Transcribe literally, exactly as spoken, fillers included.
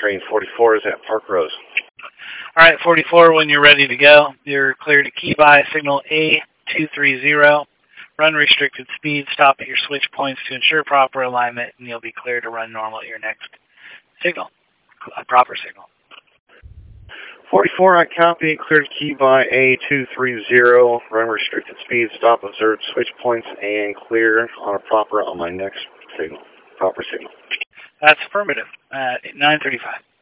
train forty-four is at Park Rose. All right, forty-four, when you're ready to go, you're clear to key by signal A two three zero. Run restricted speed, stop at your switch points to ensure proper alignment, and you'll be clear to run normal at your next signal, a proper signal. forty-four, I copy. Clear to key by A two three zero. Run restricted speed, stop, observe switch points, and clear on a proper on my next signal. Proper signal. That's affirmative at nine thirty-five.